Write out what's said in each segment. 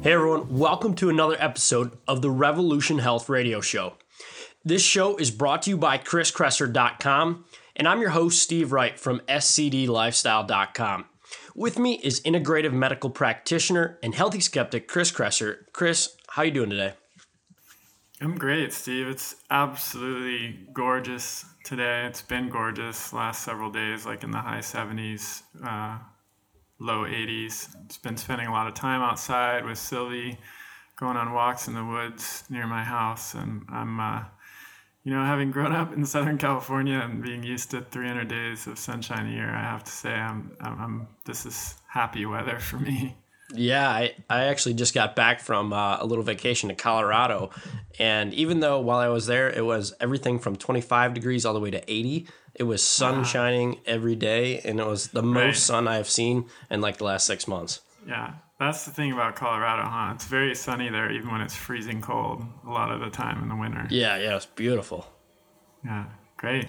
Hey everyone, welcome to another episode of the Revolution Health Radio Show. This show is brought to you by chriskresser.com, and I'm your host, Steve Wright from scdlifestyle.com. With me is integrative medical practitioner and healthy skeptic Chris Kresser. Chris, how you doing today? I'm great, Steve. It's absolutely gorgeous today. It's been gorgeous last several days, like in the high 70s, low 80s. It's been spending a lot of time outside with Sylvie, going on walks in the woods near my house. And I'm, having grown up in Southern California and being used to 300 days of sunshine a year, I have to say this is happy weather for me. Yeah, I actually just got back from a little vacation to Colorado. And even though while I was there, it was everything from 25 degrees all the way to 80, it was sun shining every day. And it was the most sun I've seen in like the last 6 months. Yeah, that's the thing about Colorado, huh? It's very sunny there, even when it's freezing cold a lot of the time in the winter. Yeah, it's beautiful. Yeah, great.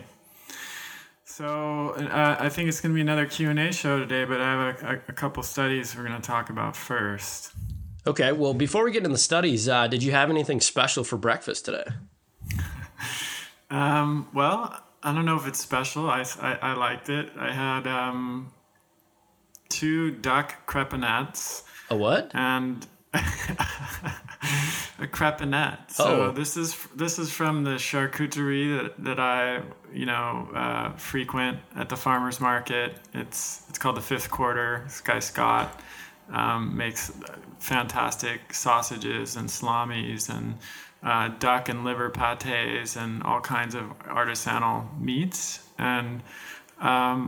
So I think it's going to be another Q&A show today, but I have a couple studies we're going to talk about first. Okay, well, before we get into the studies, did you have anything special for breakfast today? Well, I don't know if it's special. I liked it. I had 2 duck crepinets. A what? And a crepinette. So this is from the charcuterie that I frequent at the farmers market. It's called the Fifth Quarter. This guy Scott makes fantastic sausages and salamis and duck and liver pates and all kinds of artisanal meats. And I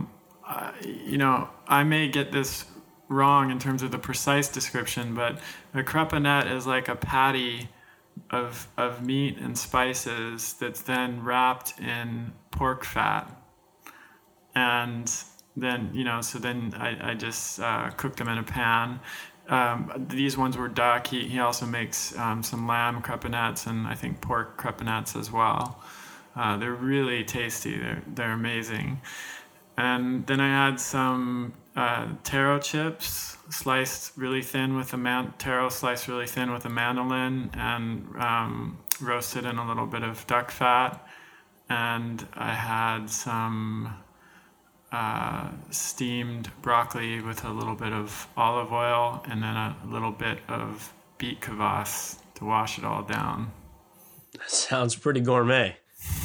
may get this wrong in terms of the precise description, but a crepinette is like a patty of meat and spices that's then wrapped in pork fat. And then, I just cooked them in a pan. These ones were duck. He also makes some lamb crepinettes and I think pork crepinettes as well. They're really tasty. They're amazing. And then I had some taro chips sliced really thin with a mandolin and roasted in a little bit of duck fat. And I had some steamed broccoli with a little bit of olive oil and then a little bit of beet kvass to wash it all down. That sounds pretty gourmet.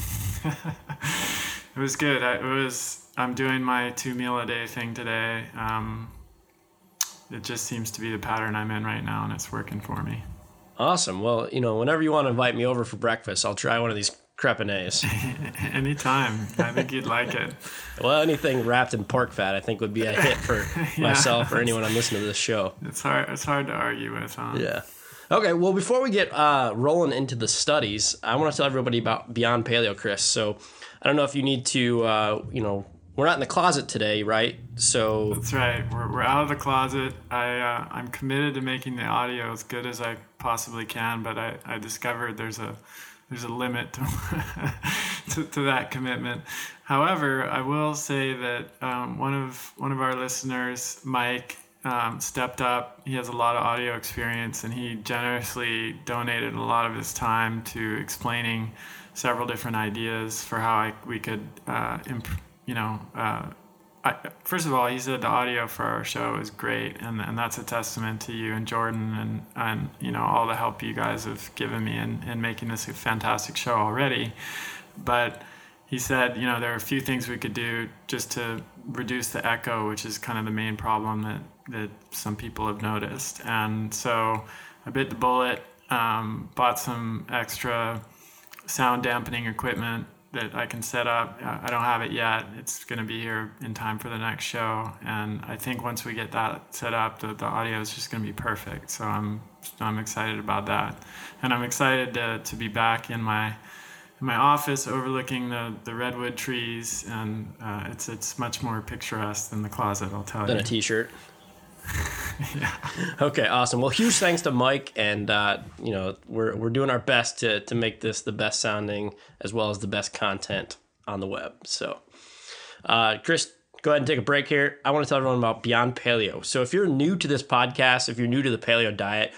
It was good. I'm doing my 2 meal a day thing today. It just seems to be the pattern I'm in right now, and it's working for me. Awesome. Well, whenever you want to invite me over for breakfast, I'll try one of these crepinets. Anytime. I think you'd like it. Well, anything wrapped in pork fat, I think would be a hit for myself or anyone I'm listening to this show. It's hard to argue with, huh? Yeah. Okay, well, before we get rolling into the studies, I want to tell everybody about Beyond Paleo, Chris. So I don't know if you need to, we're not in the closet today, right? So that's right. We're out of the closet. I'm committed to making the audio as good as I possibly can, but I discovered there's a limit to to that commitment. However, I will say that one of our listeners, Mike, stepped up. He has a lot of audio experience, and he generously donated a lot of his time to explaining several different ideas for how we could first of all, he said the audio for our show is great, and that's a testament to you and Jordan and all the help you guys have given me in making this a fantastic show already. But he said, there are a few things we could do just to reduce the echo, which is kind of the main problem that some people have noticed. And so I bit the bullet, bought some extra sound dampening equipment that I can set up. I don't have it yet. It's going to be here in time for the next show. And I think once we get that set up, the audio is just going to be perfect. So I'm excited about that. And I'm excited to be back in my office overlooking the redwood trees. And it's much more picturesque than the closet, I'll tell you. Than a t-shirt. Yeah. Okay, awesome. Well, huge thanks to Mike, and we're doing our best to make this the best sounding as well as the best content on the web. So, Chris, go ahead and take a break here. I want to tell everyone about Beyond Paleo. So if you're new to this podcast, if you're new to the paleo diet,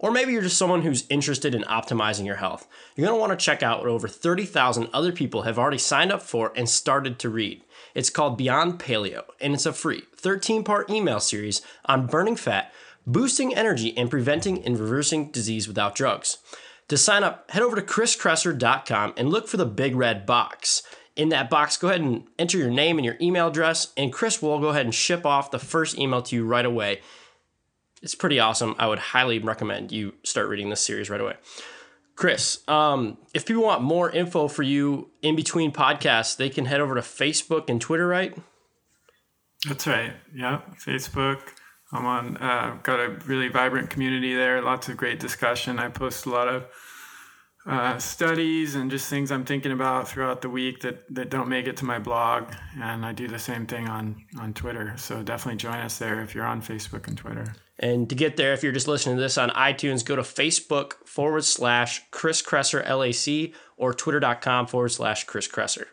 Or maybe you're just someone who's interested in optimizing your health. You're going to want to check out what over 30,000 other people have already signed up for and started to read. It's called Beyond Paleo, and it's a free 13-part email series on burning fat, boosting energy, and preventing and reversing disease without drugs. To sign up, head over to chriskresser.com and look for the big red box. In that box, go ahead and enter your name and your email address, and Chris will go ahead and ship off the first email to you right away. It's pretty awesome. I would highly recommend you start reading this series right away. Chris, if people want more info for you in between podcasts, they can head over to Facebook and Twitter, right? That's right. Yeah, Facebook. I'm on, got a really vibrant community there, lots of great discussion. I post a lot of studies and just things I'm thinking about throughout the week that don't make it to my blog. And I do the same thing on Twitter. So definitely join us there if you're on Facebook and Twitter. And to get there, if you're just listening to this on iTunes, go to Facebook.com/Chris Kresser LAC or Twitter.com/Chris Kresser.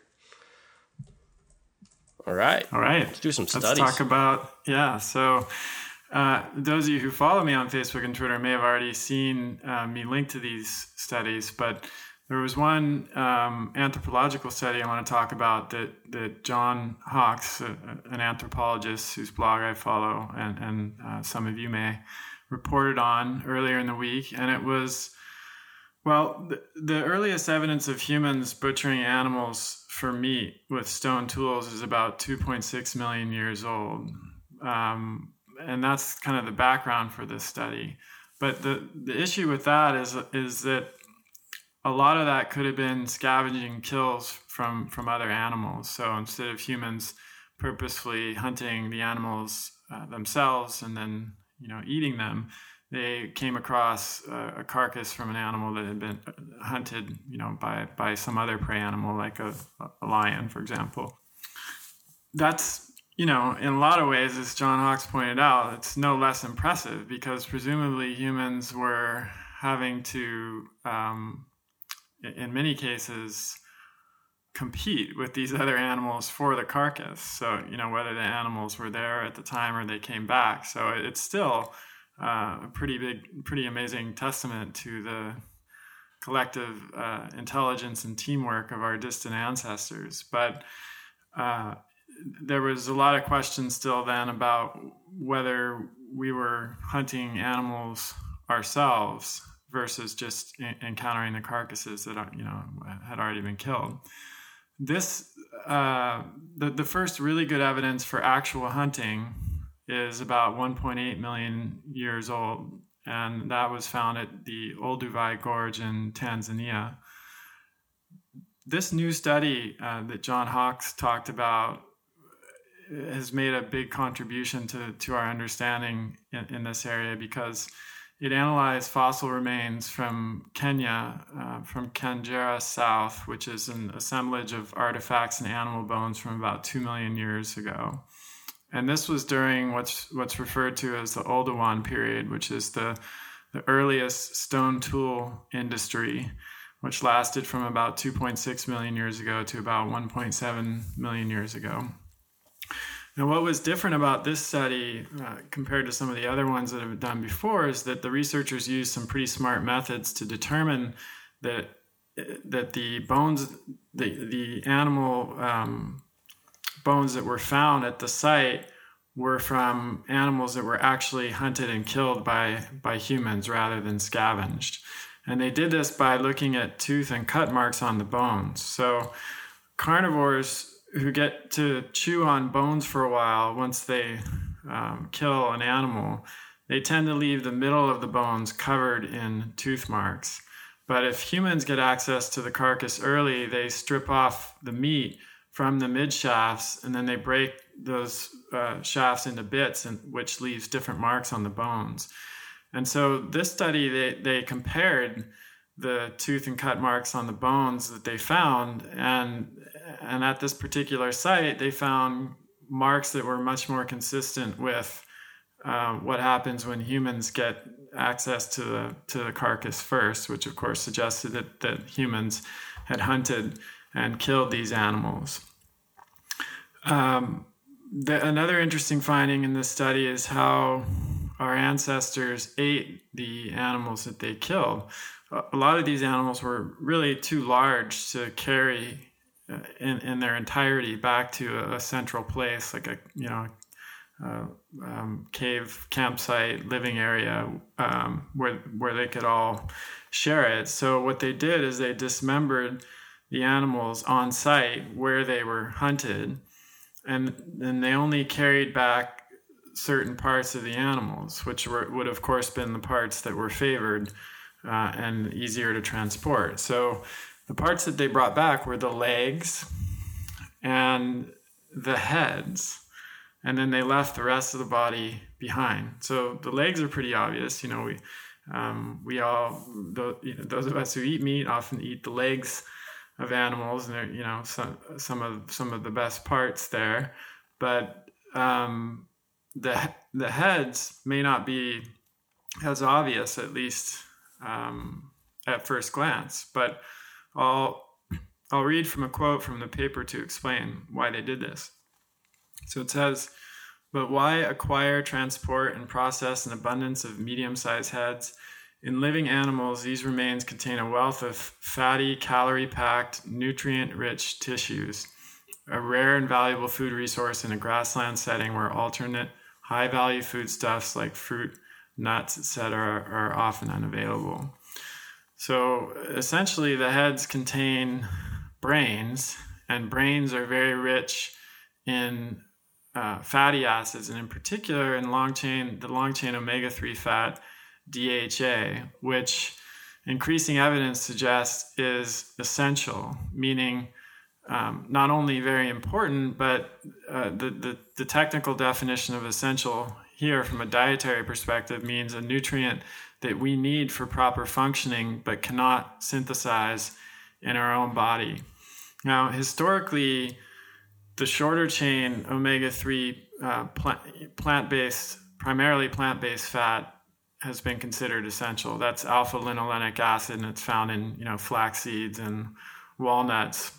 All right. Let's do some studies. Let's talk about, so those of you who follow me on Facebook and Twitter may have already seen me link to these studies, but there was one anthropological study I want to talk about that John Hawks, an anthropologist whose blog I follow, and some of you may, reported on earlier in the week. And it was, the earliest evidence of humans butchering animals for meat with stone tools is about 2.6 million years old. And that's kind of the background for this study. But the issue with that is that a lot of that could have been scavenging kills from other animals. So instead of humans purposefully hunting the animals themselves and then eating them, they came across a carcass from an animal that had been hunted by some other prey animal, like a lion, for example. That's in a lot of ways, as John Hawks pointed out, it's no less impressive because presumably humans were having to in many cases, compete with these other animals for the carcass. So, whether the animals were there at the time or they came back. So it's still a pretty amazing testament to the collective intelligence and teamwork of our distant ancestors. But there was a lot of questions still then about whether we were hunting animals ourselves versus just encountering the carcasses that had already been killed. This the first really good evidence for actual hunting is about 1.8 million years old, and that was found at the Olduvai Gorge in Tanzania. This new study that John Hawks talked about has made a big contribution to our understanding in this area because it analyzed fossil remains from Kenya, from Kagera South, which is an assemblage of artifacts and animal bones from about 2 million years ago. And this was during what's referred to as the Oldowan period, which is the earliest stone tool industry, which lasted from about 2.6 million years ago to about 1.7 million years ago. Now, what was different about this study compared to some of the other ones that have been done before is that the researchers used some pretty smart methods to determine that the bones, the animal bones that were found at the site were from animals that were actually hunted and killed by humans rather than scavenged. And they did this by looking at tooth and cut marks on the bones. So carnivores who get to chew on bones for a while once they kill an animal, they tend to leave the middle of the bones covered in tooth marks. But if humans get access to the carcass early, they strip off the meat from the mid shafts, and then they break those shafts into bits, which leaves different marks on the bones. And so this study, they compared the tooth and cut marks on the bones that they found, and at this particular site, they found marks that were much more consistent with what happens when humans get access to the carcass first, which of course suggested that humans had hunted and killed these animals. Another interesting finding in this study is how our ancestors ate the animals that they killed, a lot of these animals were really too large to carry in their entirety back to a central place, like a cave campsite living area where they could all share it. So what they did is they dismembered the animals on site where they were hunted, and then they only carried back certain parts of the animals, which would of course been the parts that were favored and easier to transport. So the parts that they brought back were the legs and the heads, and then they left the rest of the body behind. So the legs are pretty obvious. We all, those of us who eat meat often eat the legs of animals, and they're, some of the best parts there. But the heads may not be as obvious, at least at first glance. But I'll read from a quote from the paper to explain why they did this. So it says, "But why acquire, transport, and process an abundance of medium-sized heads? In living animals, these remains contain a wealth of fatty, calorie-packed, nutrient-rich tissues, a rare and valuable food resource in a grassland setting where alternate high-value foodstuffs like fruit, nuts, etc. are often unavailable." So essentially, the heads contain brains, and brains are very rich in fatty acids, and in particular in the long chain omega-3 fat, DHA, which increasing evidence suggests is essential, meaning not only very important, but the technical definition of essential here from a dietary perspective means a nutrient that we need for proper functioning but cannot synthesize in our own body. Now, historically, the shorter chain omega-3 primarily plant-based fat has been considered essential. That's alpha-linolenic acid, and it's found in flax seeds and walnuts,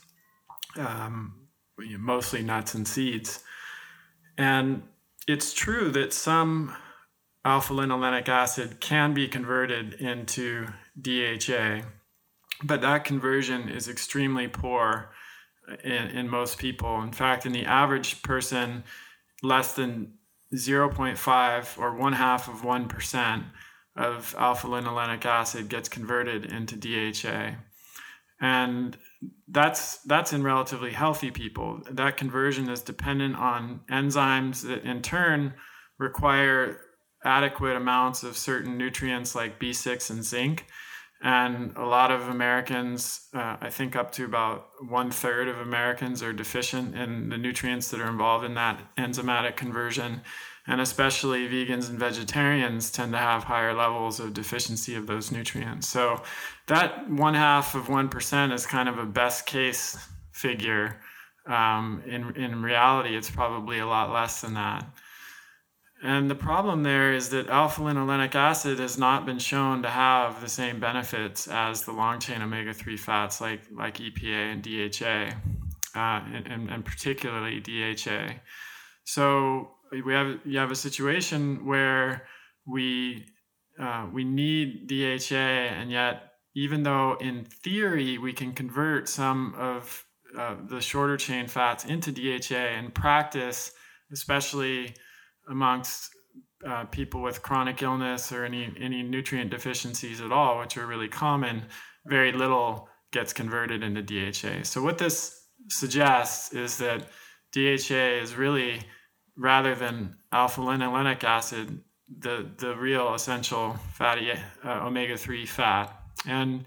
mostly nuts and seeds. And it's true that some alpha-linolenic acid can be converted into DHA, but that conversion is extremely poor in most people. In fact, in the average person, less than 0.5 or 0.5% of alpha-linolenic acid gets converted into DHA. And that's in relatively healthy people. That conversion is dependent on enzymes that in turn require adequate amounts of certain nutrients like B6 and zinc. And a lot of Americans, I think up to about 1/3 of Americans, are deficient in the nutrients that are involved in that enzymatic conversion. And especially vegans and vegetarians tend to have higher levels of deficiency of those nutrients. So that 0.5% is kind of a best case figure. In reality, it's probably a lot less than that. And the problem there is that alpha-linolenic acid has not been shown to have the same benefits as the long-chain omega-3 fats like EPA and DHA, and particularly DHA. So you have a situation where we need DHA, and yet even though in theory we can convert some of the shorter chain fats into DHA, in practice, especially amongst people with chronic illness or any nutrient deficiencies at all, which are really common, very little gets converted into DHA. So what this suggests is that DHA is really, rather than alpha-linolenic acid, the real essential fatty omega-3 fat. And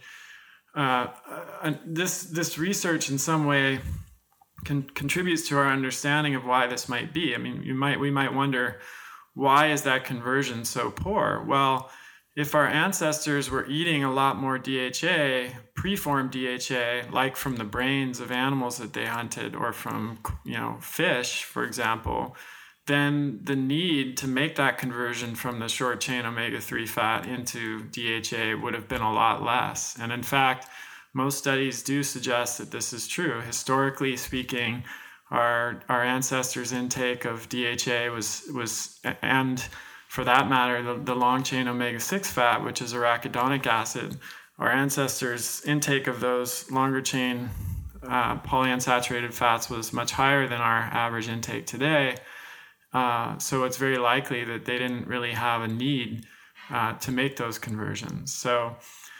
this research in some way contributes to our understanding of why this might be. I mean, we might wonder, why is that conversion so poor? Well, if our ancestors were eating a lot more DHA, preformed DHA, like from the brains of animals that they hunted, or from fish, for example, then the need to make that conversion from the short chain omega-3 fat into DHA would have been a lot less. And in fact, most studies do suggest that this is true. Historically speaking, our ancestors' intake of DHA was and for that matter, the long-chain omega-6 fat, which is arachidonic acid. Our ancestors' intake of those longer-chain polyunsaturated fats was much higher than our average intake today. So it's very likely that they didn't really have a need to make those conversions. So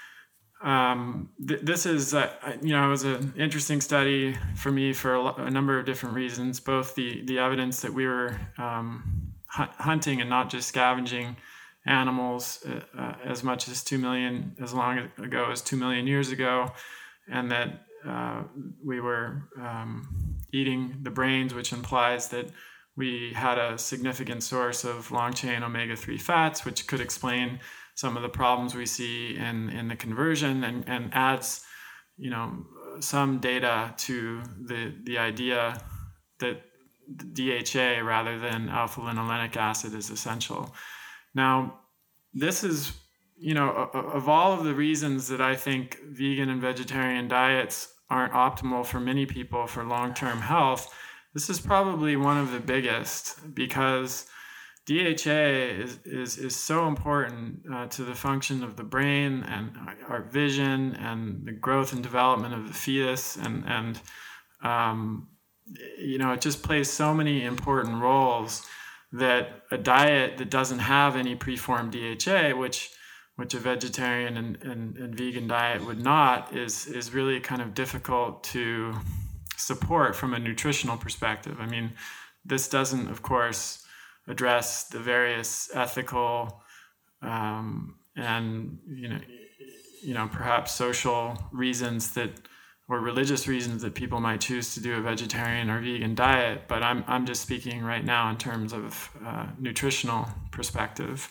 this is, it was an interesting study for me for a number of different reasons, both the evidence that we were hunting and not just scavenging animals as much as as long ago as 2 million years ago, and that we were eating the brains, which implies that we had a significant source of long-chain omega-3 fats, which could explain some of the problems we see in the conversion, and adds, some data to the idea that DHA rather than alpha-linolenic acid is essential. Now, this is, of all of the reasons that I think vegan and vegetarian diets aren't optimal for many people for long-term health, this is probably one of the biggest, because DHA is so important to the function of the brain and our vision and the growth and development of the fetus, and it just plays so many important roles that a diet that doesn't have any preformed DHA, which a vegetarian and vegan diet would not, is really kind of difficult to support from a nutritional perspective. I mean, this doesn't, of course, address the various ethical and perhaps social reasons or religious reasons that people might choose to do a vegetarian or vegan diet. But I'm just speaking right now in terms of nutritional perspective.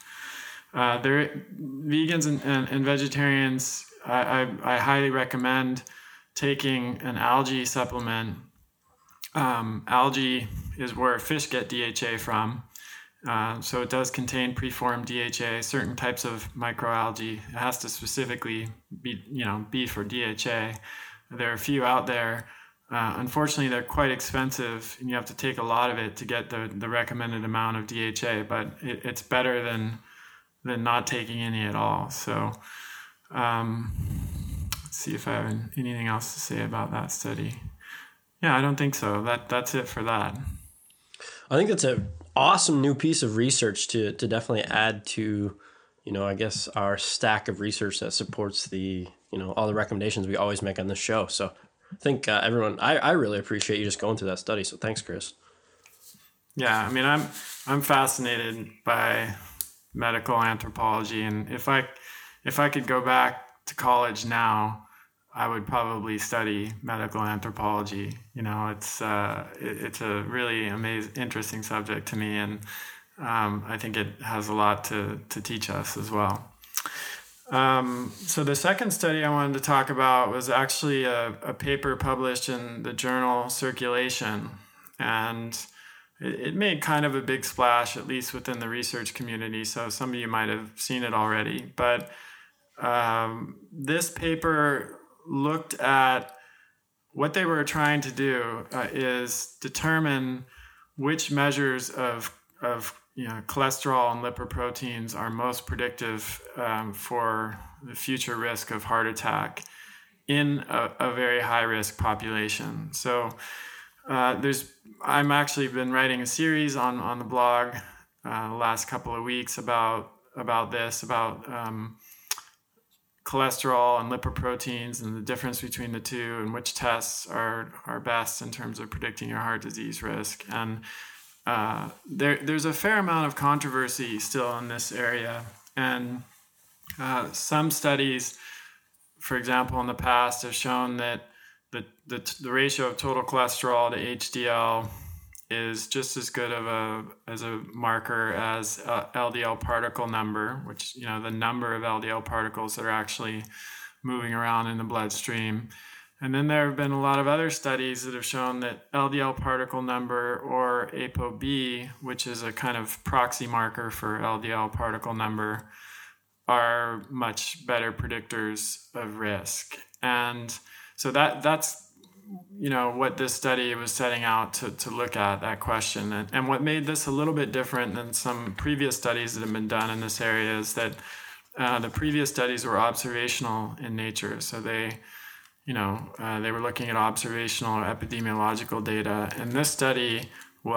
Vegans and vegetarians, I highly recommend taking an algae supplement. Algae is where fish get DHA from. So it does contain preformed DHA, certain types of microalgae. It has to specifically be for DHA. There are a few out there. Unfortunately, they're quite expensive, and you have to take a lot of it to get the recommended amount of DHA, but it's better than not taking any at all. So let's see if I have anything else to say about that study. Yeah, I don't think so. That's it for that. I think that's an awesome new piece of research to definitely add to, I guess, our stack of research that supports the, all the recommendations we always make on this show. So I think everyone, I really appreciate you just going through that study. So thanks, Chris. Yeah, I mean, I'm fascinated by medical anthropology, and if I could go back to college now, I would probably study medical anthropology. It's a really interesting subject to me, and I think it has a lot to teach us as well. So the second study I wanted to talk about was actually a paper published in the journal Circulation, and it made kind of a big splash, at least within the research community. So some of you might have seen it already, but this paper looked at what they were trying to do is determine which measures of cholesterol and lipoproteins are most predictive for the future risk of heart attack in a very high risk population. So I'm actually been writing a series on the blog the last couple of weeks about cholesterol and lipoproteins and the difference between the two, and which tests are best in terms of predicting your heart disease risk. And there's a fair amount of controversy still in this area. And some studies, for example, in the past have shown that the ratio of total cholesterol to HDL is just as good as a marker as LDL particle number, which, the number of LDL particles that are actually moving around in the bloodstream. And then there have been a lot of other studies that have shown that LDL particle number, or ApoB, which is a kind of proxy marker for LDL particle number, are much better predictors of risk. And so that's what this study was setting out to look at, that question. And what made this a little bit different than some previous studies that have been done in this area is that the previous studies were observational in nature. So they were looking at observational or epidemiological data. And this study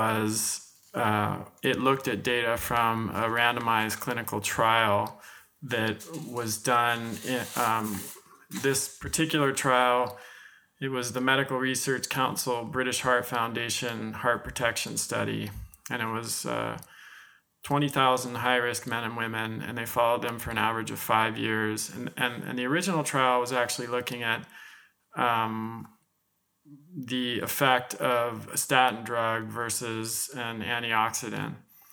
it looked at data from a randomized clinical trial that was done. This particular trial, it was the Medical Research Council British Heart Foundation Heart Protection Study. And it was 20,000 high-risk men and women, and they followed them for an average of 5 years. And the original trial was actually looking at the effect of a statin drug versus an antioxidant.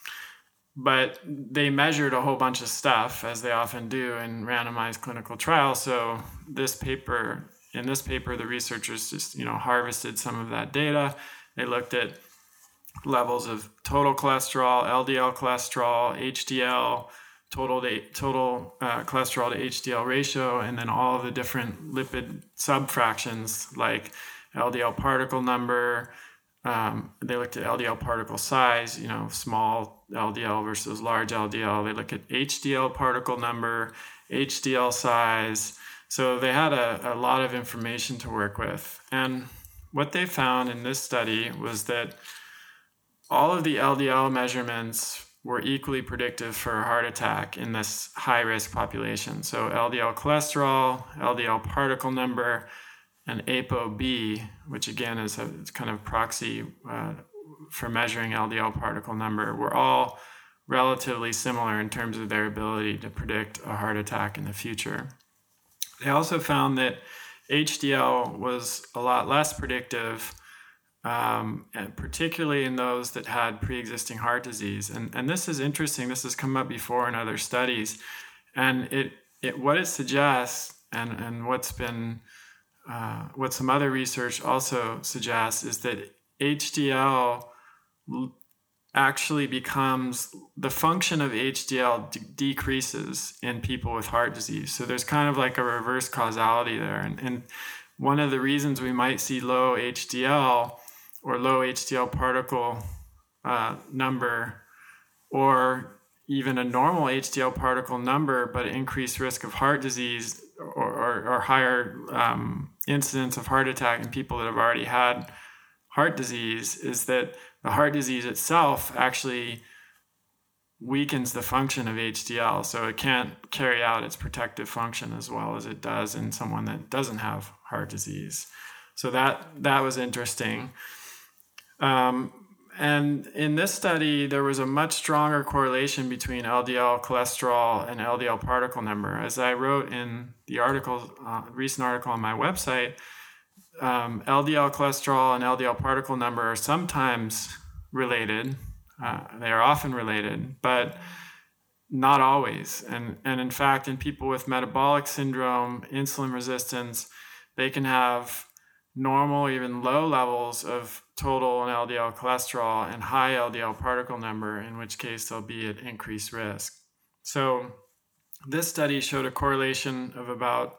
But they measured a whole bunch of stuff, as they often do in randomized clinical trials. So in this paper, the researchers just harvested some of that data. They looked at levels of total cholesterol, LDL cholesterol, HDL, total cholesterol to HDL ratio, and then all of the different lipid subfractions like LDL particle number. They looked at LDL particle size, small LDL versus large LDL. They look at HDL particle number, HDL size. So they had a lot of information to work with. And what they found in this study was that all of the LDL measurements were equally predictive for a heart attack in this high-risk population. So LDL cholesterol, LDL particle number, and ApoB, which again is a kind of proxy for measuring LDL particle number, were all relatively similar in terms of their ability to predict a heart attack in the future. They also found that HDL was a lot less predictive, and particularly in those that had pre-existing heart disease. And this is interesting. This has come up before in other studies. And what it suggests, and what some other research also suggests, is that HDL actually becomes, the function of HDL decreases in people with heart disease. So there's kind of like a reverse causality there. And one of the reasons we might see low HDL or low HDL particle number, or even a normal HDL particle number, but increased risk of heart disease or higher incidence of heart attack in people that have already had heart disease, is that the heart disease itself actually weakens the function of HDL, so it can't carry out its protective function as well as it does in someone that doesn't have heart disease. So that was interesting. And in this study, there was a much stronger correlation between LDL cholesterol and LDL particle number. As I wrote in the recent article on my website, LDL cholesterol and LDL particle number are sometimes related. They are often related, but not always. And in fact, in people with metabolic syndrome, insulin resistance, they can have normal, even low levels of total and LDL cholesterol and high LDL particle number, in which case they'll be at increased risk. So this study showed a correlation of about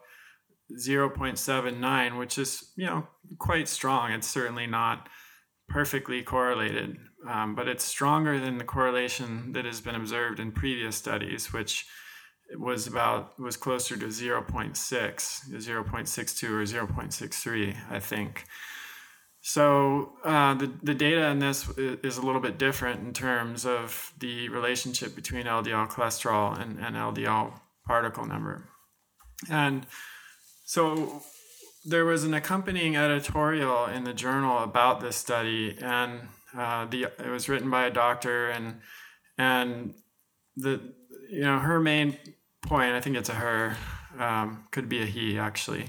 0.79, which is, quite strong. It's certainly not perfectly correlated, but it's stronger than the correlation that has been observed in previous studies, which was closer to 0.6, 0.62 or 0.63, I think. So the data in this is a little bit different in terms of the relationship between LDL cholesterol and LDL particle number. And so there was an accompanying editorial in the journal about this study, and it was written by a doctor, and her main point, I think it's a her, could be a he actually,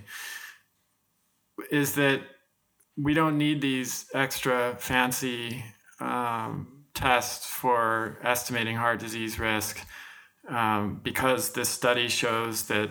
is that we don't need these extra fancy tests for estimating heart disease risk, because this study shows that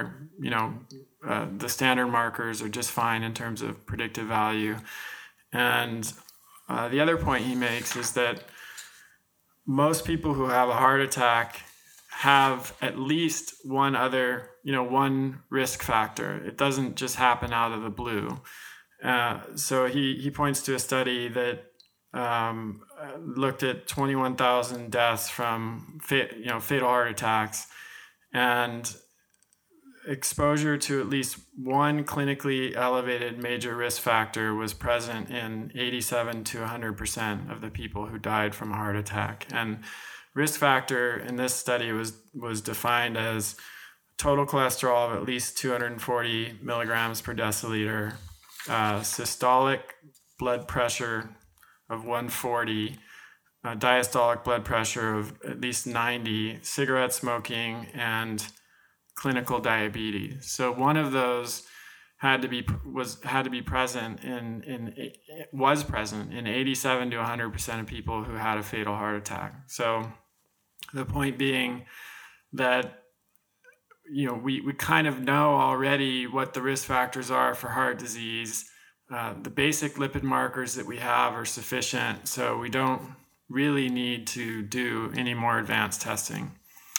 the standard markers are just fine in terms of predictive value. And the other point he makes is that most people who have a heart attack have at least one risk factor. It doesn't just happen out of the blue. So he points to a study that looked at 21,000 deaths from fatal heart attacks, and exposure to at least one clinically elevated major risk factor was present in 87 to 100% of the people who died from a heart attack. And risk factor in this study was defined as total cholesterol of at least 240 milligrams per deciliter, systolic blood pressure of 140, diastolic blood pressure of at least 90, cigarette smoking, and clinical diabetes. So one of those was present in 87 to 100% of people who had a fatal heart attack. So the point being that we kind of know already what the risk factors are for heart disease. The basic lipid markers that we have are sufficient, so we don't really need to do any more advanced testing.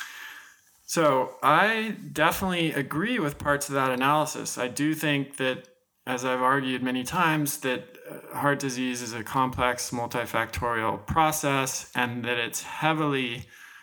So I definitely agree with parts of that analysis. I do think that, as I've argued many times, that heart disease is a complex multifactorial process, and that it's heavily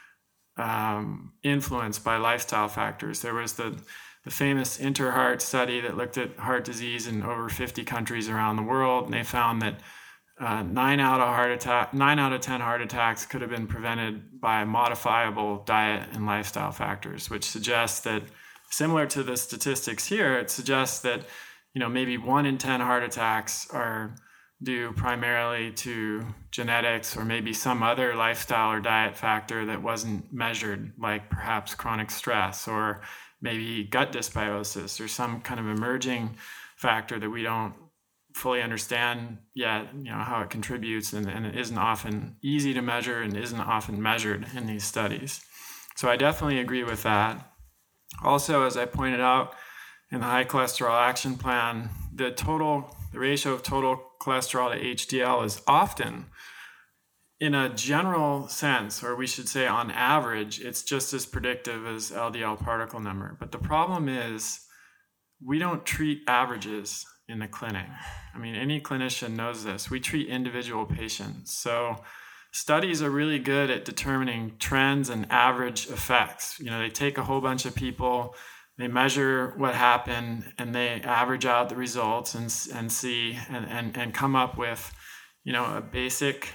influenced by lifestyle factors. There was the famous InterHeart study that looked at heart disease in over 50 countries around the world, and they found that 9 out of 10 heart attacks could have been prevented by modifiable diet and lifestyle factors, which suggests that, similar to the statistics here, it suggests that maybe 1 in 10 heart attacks are due primarily to genetics or maybe some other lifestyle or diet factor that wasn't measured, like perhaps chronic stress or maybe gut dysbiosis or some kind of emerging factor that we don't fully understand yet, how it contributes, and it isn't often easy to measure and isn't often measured in these studies. So I definitely agree with that. Also, as I pointed out in the High Cholesterol Action Plan, the ratio of total cholesterol to HDL is often, in a general sense, or we should say on average, it's just as predictive as LDL particle number. But the problem is we don't treat averages in the clinic. I mean, any clinician knows this. We treat individual patients. So studies are really good at determining trends and average effects. They take a whole bunch of people, they measure what happened, and they average out the results and see and come up with, a basic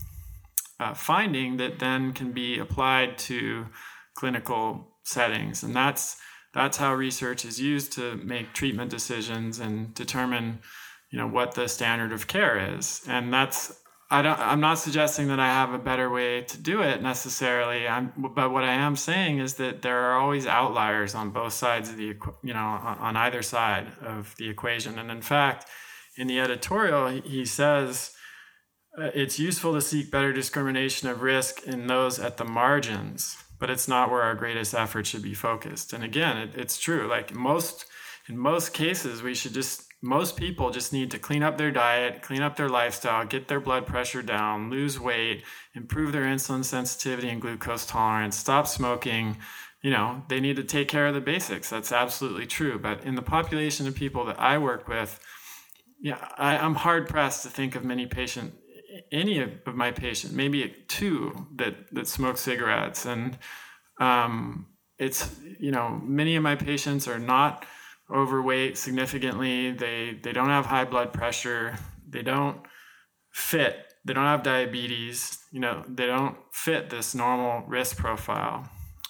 finding that then can be applied to clinical settings. And that's how research is used to make treatment decisions and determine, what the standard of care is. And I'm not suggesting that I have a better way to do it necessarily. But what I am saying is that there are always outliers on both sides of on either side of the equation. And in fact, in the editorial, he says it's useful to seek better discrimination of risk in those at the margins, but it's not where our greatest effort should be focused. And again, it's true. Like in most cases, most people just need to clean up their diet, clean up their lifestyle, get their blood pressure down, lose weight, improve their insulin sensitivity and glucose tolerance, stop smoking. They need to take care of the basics. That's absolutely true. But in the population of people that I work with, I'm hard pressed to think of any of my patients, maybe 2 that smoke cigarettes. And it's, many of my patients are not overweight significantly. They don't have high blood pressure. They don't have diabetes. They don't fit this normal risk profile.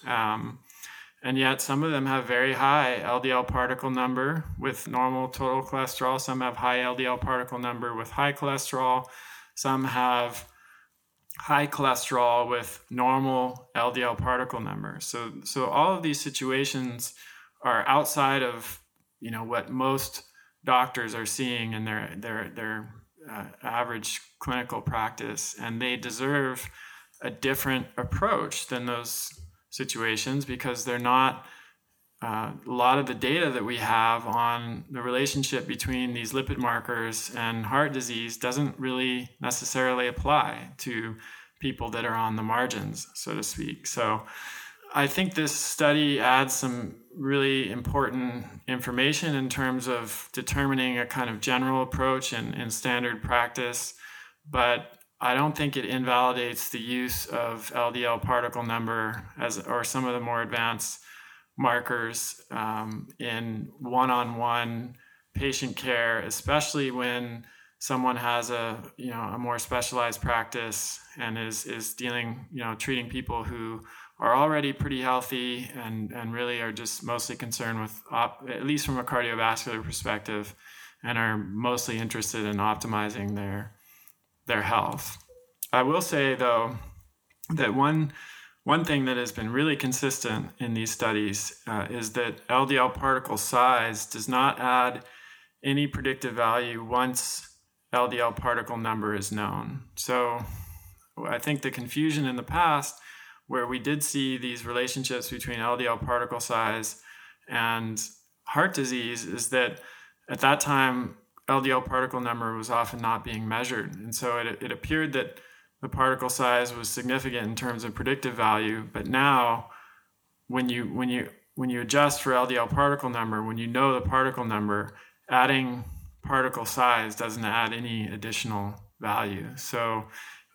And yet some of them have very high LDL particle number with normal total cholesterol. Some have high LDL particle number with high cholesterol. Some have high cholesterol with normal LDL particle number. So all of these situations are outside of what most doctors are seeing in their average clinical practice, and they deserve a different approach than those situations because they're not. A lot of the data that we have on the relationship between these lipid markers and heart disease doesn't really necessarily apply to people that are on the margins, so to speak. So I think this study adds some really important information in terms of determining a kind of general approach and standard practice, but I don't think it invalidates the use of LDL particle number or some of the more advanced markers in one-on-one patient care, especially when someone has a more specialized practice and is dealing, treating people who are already pretty healthy and really are just mostly concerned with, at least from a cardiovascular perspective, and are mostly interested in optimizing their health. I will say, though, that one thing that has been really consistent in these studies is that LDL particle size does not add any predictive value once LDL particle number is known. So I think the confusion in the past, where we did see these relationships between LDL particle size and heart disease, is that at that time, LDL particle number was often not being measured. And so it appeared that the particle size was significant in terms of predictive value. But now, when you adjust for LDL particle number, when you know the particle number, adding particle size doesn't add any additional value. So,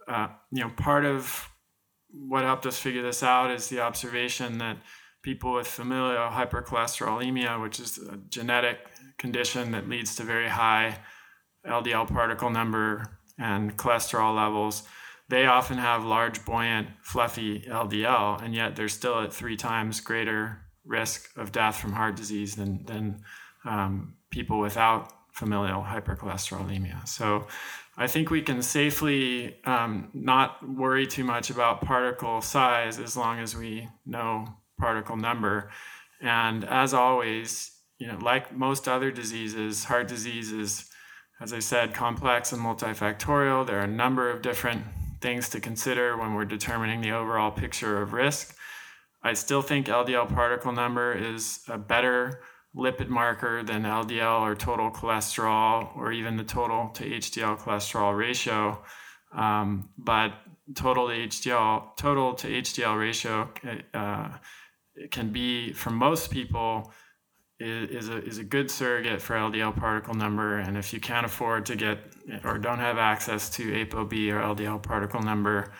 part of what helped us figure this out is the observation that people with familial hypercholesterolemia, which is a genetic condition that leads to very high LDL particle number and cholesterol levels, they often have large, buoyant, fluffy LDL, and yet they're still at 3 times greater risk of death from heart disease than people without familial hypercholesterolemia. So I think we can safely not worry too much about particle size as long as we know particle number. And as always, like most other diseases, heart disease is, as I said, complex and multifactorial. There are a number of different things to consider when we're determining the overall picture of risk. I still think LDL particle number is a better lipid marker than LDL or total cholesterol or even the total to HDL cholesterol ratio. But total to HDL ratio can be, for most people, is a good surrogate for LDL particle number. And if you can't afford to get or don't have access to ApoB or LDL particle number,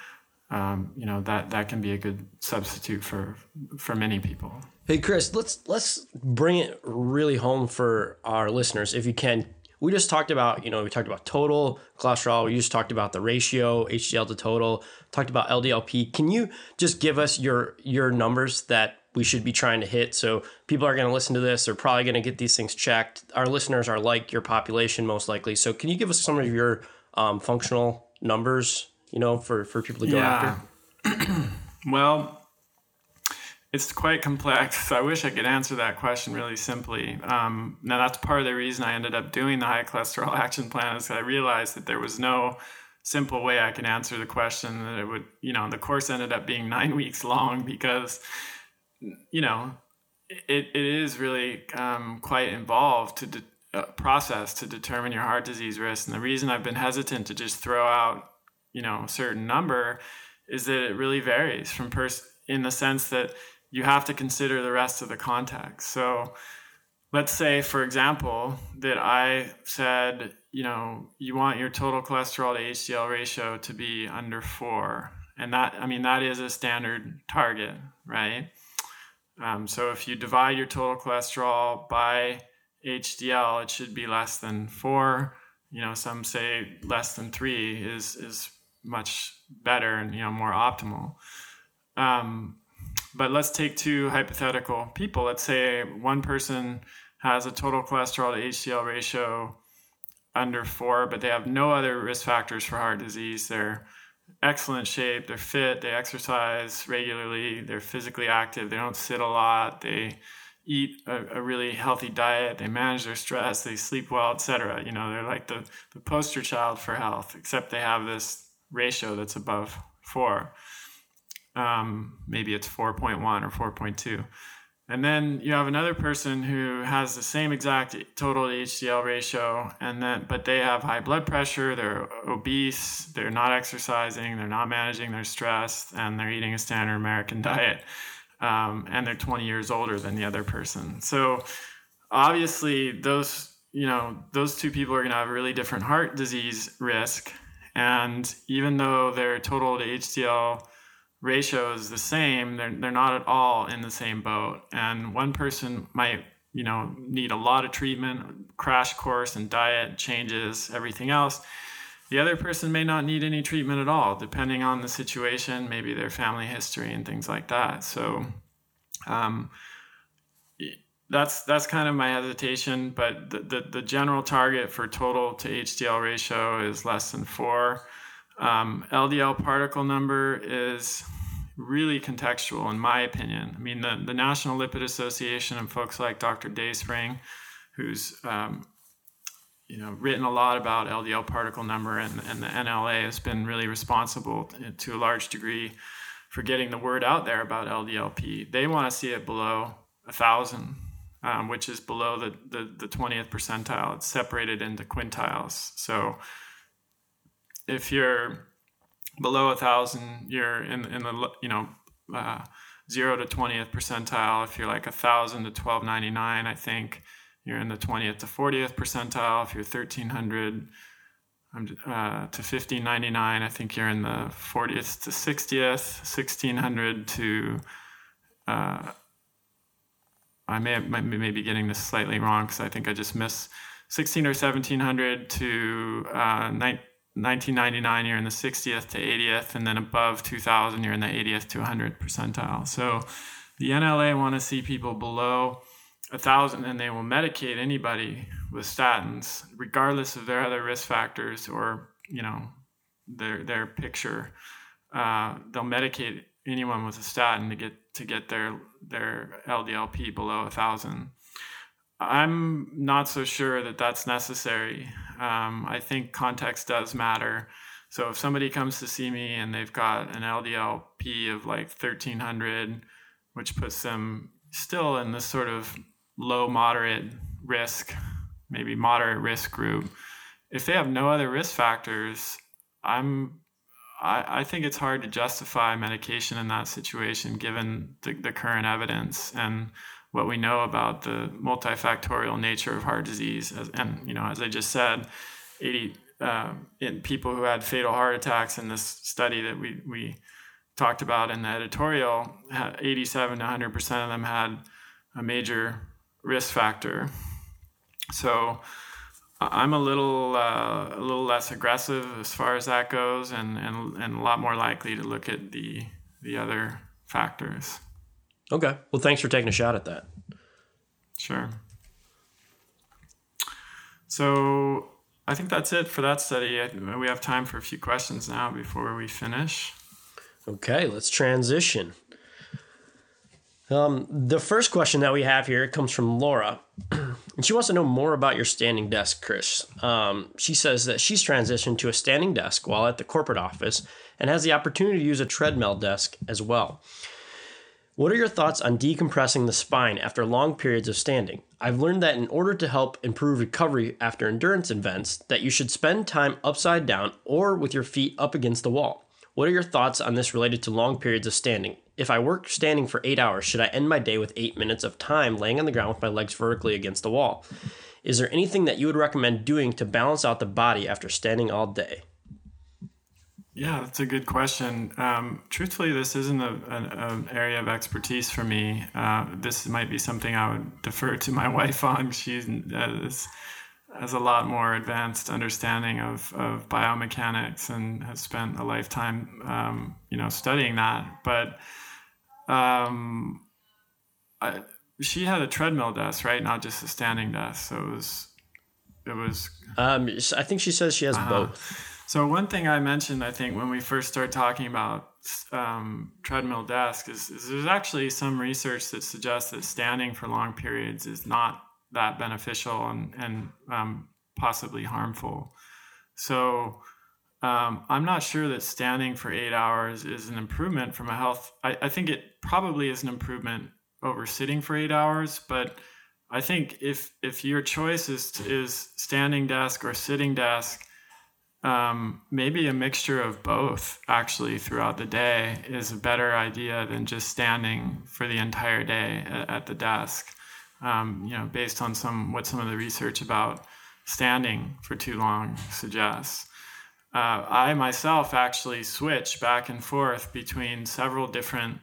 that can be a good substitute for many people. Hey, Chris, let's bring it really home for our listeners, if you can. We just talked about, we talked about total cholesterol. We just talked about the ratio, HDL to total, talked about LDLP. Can you just give us your numbers that we should be trying to hit? So people are going to listen to this. They're probably going to get these things checked. Our listeners are like your population, most likely. So can you give us some of your functional numbers, for people to go after? Well, it's quite complex. I wish I could answer that question really simply. Now, that's part of the reason I ended up doing the High Cholesterol Action Plan, is I realized that there was no simple way I could answer the question, that it would, the course ended up being 9 weeks long because, it is really quite involved process to determine your heart disease risk. And the reason I've been hesitant to just throw out, a certain number is that it really varies from in the sense that you have to consider the rest of the context. So let's say, for example, that I said, you want your total cholesterol to HDL ratio to be under 4. And that is a standard target, right? So if you divide your total cholesterol by HDL, it should be less than 4. Some say less than 3 is much better and, more optimal. But let's take 2 hypothetical people. Let's say one person has a total cholesterol to HDL ratio under 4, but they have no other risk factors for heart disease. They're excellent shape, they're fit, they exercise regularly, they're physically active, they don't sit a lot, they eat a really healthy diet, they manage their stress, they sleep well, etc. They're like the poster child for health, except they have this ratio that's above 4. Maybe it's 4.1 or 4.2. And then you have another person who has the same exact total HDL ratio, but they have high blood pressure, they're obese, they're not exercising, they're not managing their stress, and they're eating a standard American diet. and they're 20 years older than the other person. So obviously those two people are going to have a really different heart disease risk. And even though their total to HDL ratio is the same, they're not at all in the same boat. And one person might need a lot of treatment, crash course and diet changes, everything else. The other person may not need any treatment at all, depending on the situation, maybe their family history and things like that. So that's kind of my hesitation. But the general target for total to HDL ratio is less than 4. LDL particle number is really contextual, in my opinion. I mean, the National Lipid Association and folks like Dr. Dayspring, who's written a lot about LDL particle number, and the NLA has been really responsible to a large degree for getting the word out there about LDLP. They want to see it below 1,000, which is below the 20th percentile. It's separated into quintiles. So if you're below 1,000, you're in the 0 to 20th percentile. If you're like 1,000 to 1,299, I think you're in the 20th to 40th percentile. If you're 1,300 to 1,599, I think you're in the 40th to 60th. 1,600 to I may be getting this slightly wrong because I think I just missed 1,600 or 1,700 to 1999, you're in the 60th to 80th, and then above 2,000, you're in the 80th to 100th percentile. So the NLA want to see people below 1,000, and they will medicate anybody with statins, regardless of their other risk factors or their picture. They'll medicate anyone with a statin to get their LDLP below 1,000. I'm not so sure that that's necessary. I think context does matter. So if somebody comes to see me and they've got an LDLP of like 1,300, which puts them still in this sort of low moderate risk, maybe moderate risk group, if they have no other risk factors, I think it's hard to justify medication in that situation given the current evidence and what we know about the multifactorial nature of heart disease. As I just said, in people who had fatal heart attacks in this study that we talked about in the editorial, 87 to 100% of them had a major risk factor. So I'm a little less aggressive as far as that goes, and a lot more likely to look at the other factors. Okay. Well, thanks for taking a shot at that. Sure. So I think that's it for that study. We have time for a few questions now before we finish. Okay, let's transition. The first question that we have here comes from Laura, and she wants to know more about your standing desk, Chris. She says that she's transitioned to a standing desk while at the corporate office and has the opportunity to use a treadmill desk as well. What are your thoughts on decompressing the spine after long periods of standing? I've learned that in order to help improve recovery after endurance events, that you should spend time upside down or with your feet up against the wall. What are your thoughts on this related to long periods of standing? If I work standing for 8 hours, should I end my day with 8 minutes of time laying on the ground with my legs vertically against the wall? Is there anything that you would recommend doing to balance out the body after standing all day? Yeah, that's a good question. Truthfully, this isn't an area of expertise for me. This might be something I would defer to my wife on. She has a lot more advanced understanding of biomechanics and has spent a lifetime, studying that. But she had a treadmill desk, right? Not just a standing desk. So it was. I think she says she has both. So one thing I mentioned, I think, when we first started talking about treadmill desk is there's actually some research that suggests that standing for long periods is not that beneficial and possibly harmful. So I'm not sure that standing for 8 hours is an improvement from a health. I think it probably is an improvement over sitting for 8 hours, but I think if your choice is standing desk or sitting desk, maybe a mixture of both actually throughout the day is a better idea than just standing for the entire day at the desk. Based on what some of the research about standing for too long suggests. I myself actually switch back and forth between several different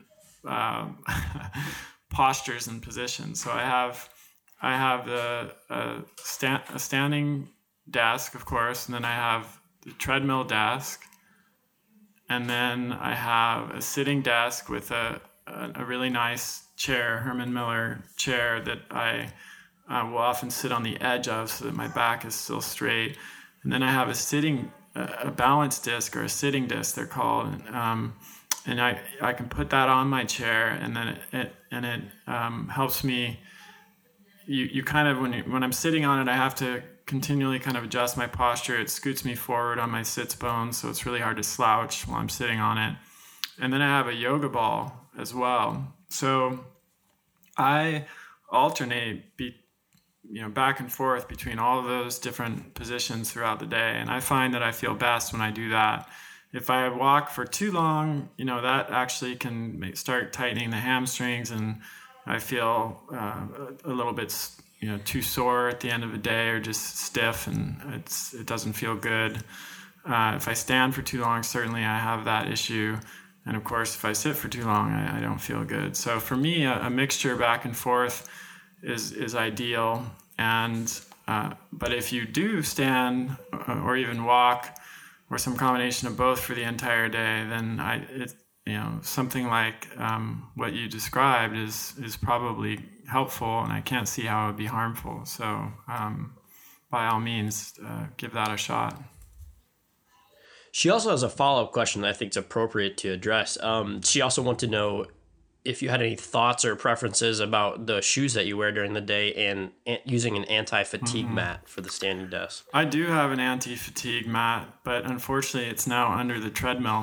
postures and positions. So I have a standing desk, of course, and then I have the treadmill desk, and then I have a sitting desk with a really nice chair, Herman Miller chair, that I will often sit on the edge of so that my back is still straight. And then I have a balance disc, or a sitting disc they're called, and I can put that on my chair, and then it helps me. You kind of, when I'm sitting on it, I have to continually kind of adjust my posture. It scoots me forward on my sits bones, so it's really hard to slouch while I'm sitting on it. And then I have a yoga ball as well. So I alternate back and forth between all of those different positions throughout the day. And I find that I feel best when I do that. If I walk for too long, that actually can start tightening the hamstrings, and I feel a little bit, too sore at the end of the day, or just stiff, and it doesn't feel good. If I stand for too long, certainly I have that issue. And of course, if I sit for too long, I don't feel good. So for me, a mixture back and forth is ideal. And but if you do stand or even walk, or some combination of both for the entire day, then something like what you described is probably helpful, and I can't see how it would be harmful. So by all means, give that a shot. She also has a follow-up question that I think is appropriate to address. She also wanted to know if you had any thoughts or preferences about the shoes that you wear during the day and using an anti-fatigue mat for the standing desk. I do have an anti-fatigue mat, but unfortunately it's now under the treadmill.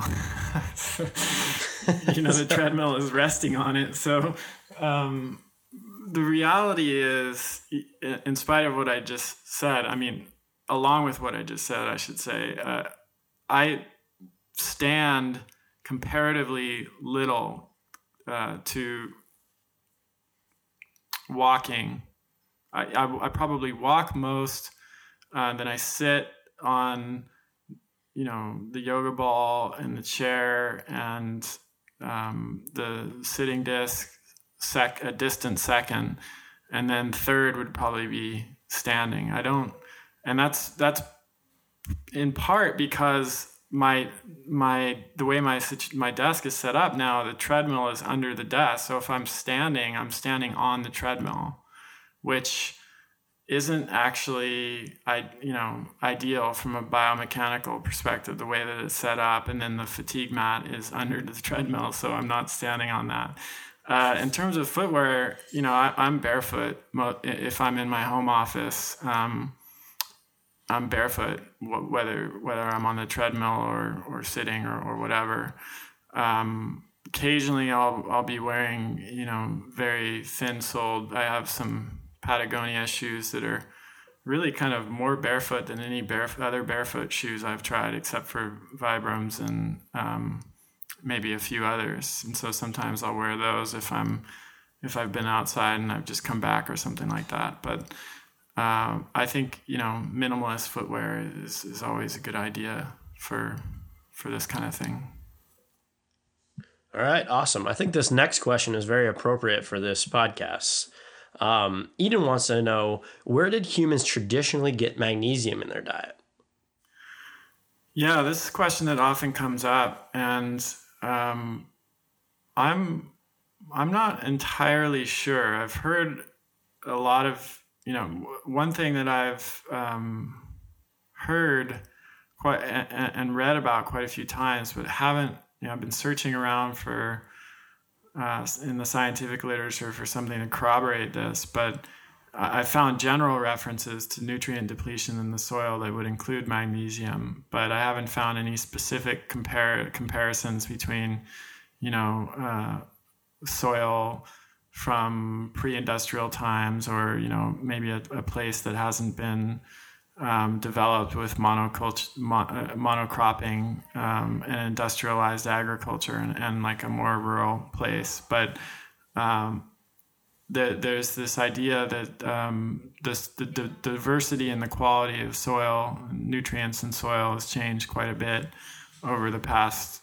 The treadmill is resting on it. So the reality is, in spite of what I just said, along with what I just said, I should say, I stand comparatively little to walking. I probably walk most, then I sit on, the yoga ball and the chair and the sitting disc a distant second, and then third would probably be standing. And that's in part because the way my desk is set up now, the treadmill is under the desk. So if I'm standing on the treadmill, which isn't actually ideal from a biomechanical perspective, the way that it's set up. And then the fatigue mat is under the treadmill, so I'm not standing on that. In terms of footwear, I'm barefoot. If I'm in my home office, I'm barefoot, whether I'm on the treadmill or sitting or whatever. Occasionally I'll be wearing, very thin-soled. I have some Patagonia shoes that are really kind of more barefoot than any other barefoot shoes I've tried, except for Vibrams and maybe a few others. And so sometimes I'll wear those if I've been outside and I've just come back or something like that. But I think, minimalist footwear is always a good idea for this kind of thing. All right, awesome. I think this next question is very appropriate for this podcast. Eden wants to know, where did humans traditionally get magnesium in their diet? Yeah, this is a question that often comes up, and I'm not entirely sure. I've heard a lot of, one thing that I've heard quite and read about quite a few times, but haven't, I've been searching around for in the scientific literature for something to corroborate this, but I found general references to nutrient depletion in the soil that would include magnesium, but I haven't found any specific comparisons between, soil from pre-industrial times or, maybe a place that hasn't been developed with monocropping and industrialized agriculture and like a more rural place. But there's this idea that the diversity and the quality of soil, nutrients in soil, has changed quite a bit over the past,